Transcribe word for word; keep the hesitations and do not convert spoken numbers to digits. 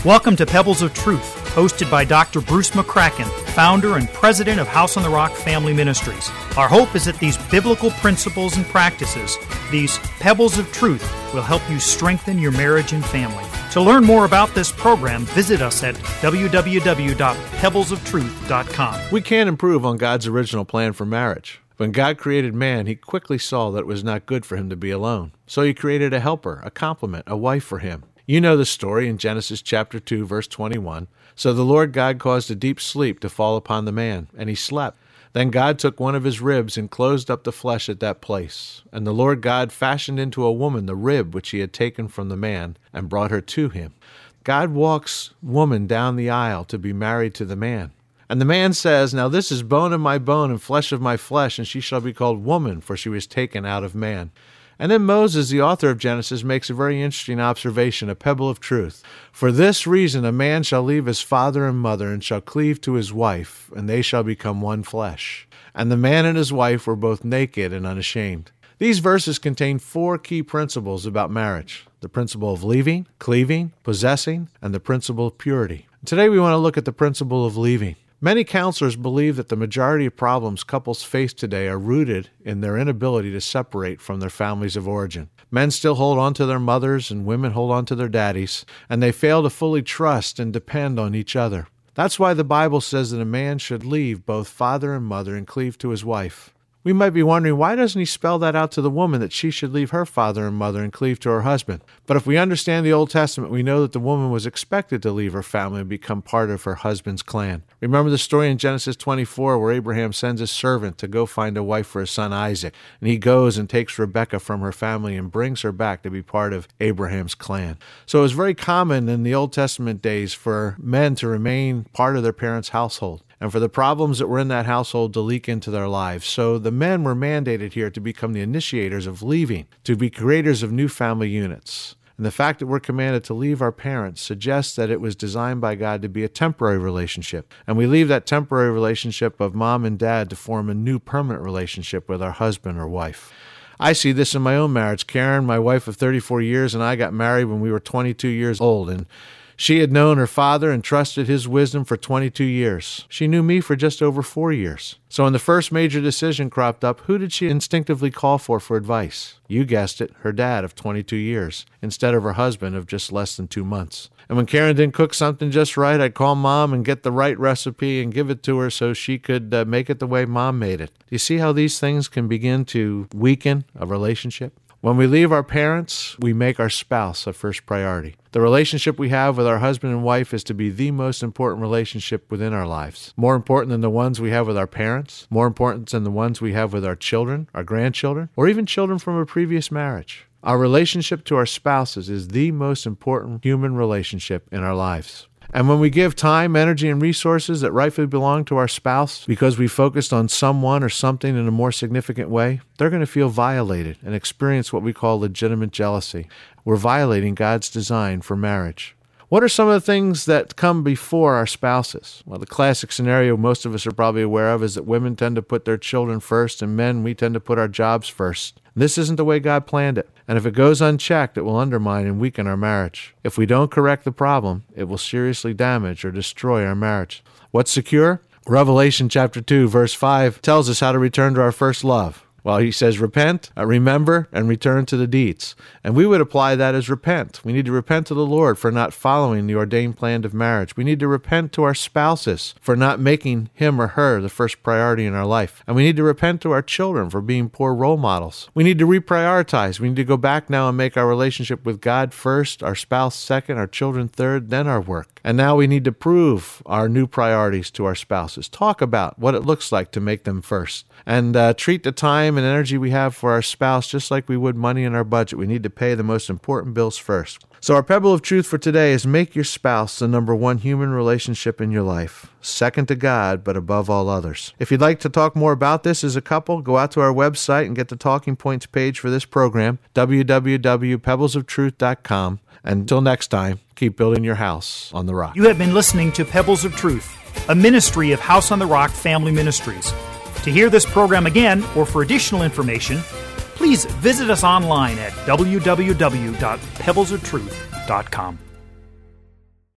Welcome to Pebbles of Truth, hosted by Doctor Bruce McCracken, founder and president of House on the Rock Family Ministries. Our hope is that these biblical principles and practices, these pebbles of truth, will help you strengthen your marriage and family. To learn more about this program, visit us at w w w dot pebbles of truth dot com. We can't improve on God's original plan for marriage. When God created man, he quickly saw that it was not good for him to be alone. So he created a helper, a complement, a wife for him. You know the story in Genesis chapter two, verse twenty-one. So the Lord God caused a deep sleep to fall upon the man, and he slept. Then God took one of his ribs and closed up the flesh at that place. And the Lord God fashioned into a woman the rib which he had taken from the man, and brought her to him. God walks woman down the aisle to be married to the man. And the man says, "Now this is bone of my bone and flesh of my flesh, and she shall be called woman, for she was taken out of man." And then Moses, the author of Genesis, makes a very interesting observation, a pebble of truth. "For this reason a man shall leave his father and mother, and shall cleave to his wife, and they shall become one flesh. And the man and his wife were both naked and unashamed." These verses contain four key principles about marriage: the principle of leaving, cleaving, possessing, and the principle of purity. Today we want to look at the principle of leaving. Many counselors believe that the majority of problems couples face today are rooted in their inability to separate from their families of origin. Men still hold on to their mothers and women hold on to their daddies, and they fail to fully trust and depend on each other. That's why the Bible says that a man should leave both father and mother and cleave to his wife. We might be wondering, why doesn't he spell that out to the woman that she should leave her father and mother and cleave to her husband? But if we understand the Old Testament, we know that the woman was expected to leave her family and become part of her husband's clan. Remember the story in Genesis twenty-four where Abraham sends his servant to go find a wife for his son Isaac, and he goes and takes Rebekah from her family and brings her back to be part of Abraham's clan. So it was very common in the Old Testament days for men to remain part of their parents' household, and for the problems that were in that household to leak into their lives. So the men were mandated here to become the initiators of leaving, to be creators of new family units. And the fact that we're commanded to leave our parents suggests that it was designed by God to be a temporary relationship. And we leave that temporary relationship of mom and dad to form a new permanent relationship with our husband or wife. I see this in my own marriage. Karen, my wife of thirty-four years, and I got married when we were twenty-two years old, and she had known her father and trusted his wisdom for twenty-two years. She knew me for just over four years. So when the first major decision cropped up, who did she instinctively call for for advice? You guessed it, her dad of twenty-two years, instead of her husband of just less than two months. And when Karen didn't cook something just right, I'd call Mom and get the right recipe and give it to her so she could uh, make it the way Mom made it. Do you see how these things can begin to weaken a relationship? When we leave our parents, we make our spouse a first priority. The relationship we have with our husband and wife is to be the most important relationship within our lives. More important than the ones we have with our parents, more important than the ones we have with our children, our grandchildren, or even children from a previous marriage. Our relationship to our spouses is the most important human relationship in our lives. And when we give time, energy, and resources that rightfully belong to our spouse because we focused on someone or something in a more significant way, they're going to feel violated and experience what we call legitimate jealousy. We're violating God's design for marriage. What are some of the things that come before our spouses? Well, the classic scenario most of us are probably aware of is that women tend to put their children first, and men, we tend to put our jobs first. This isn't the way God planned it. And if it goes unchecked, it will undermine and weaken our marriage. If we don't correct the problem, it will seriously damage or destroy our marriage. What's secure? Revelation chapter two, verse five tells us how to return to our first love. Well, he says, repent, uh, remember, and return to the deeds. And we would apply that as repent. We need to repent to the Lord for not following the ordained plan of marriage. We need to repent to our spouses for not making him or her the first priority in our life. And we need to repent to our children for being poor role models. We need to reprioritize. We need to go back now and make our relationship with God first, our spouse second, our children third, then our work. And now we need to prove our new priorities to our spouses. Talk about what it looks like to make them first. And uh, treat the time and energy we have for our spouse just like we would money in our budget. We need to pay the most important bills first. So our pebble of truth for today is make your spouse the number one human relationship in your life, second to God, but above all others. If you'd like to talk more about this as a couple, go out to our website and get the talking points page for this program, w w w dot pebbles of truth dot com. And until next time, keep building your house on the rock. You have been listening to Pebbles of Truth, a ministry of House on the Rock Family Ministries. To hear this program again or for additional information, please visit us online at w w w dot pebbles of truth dot com.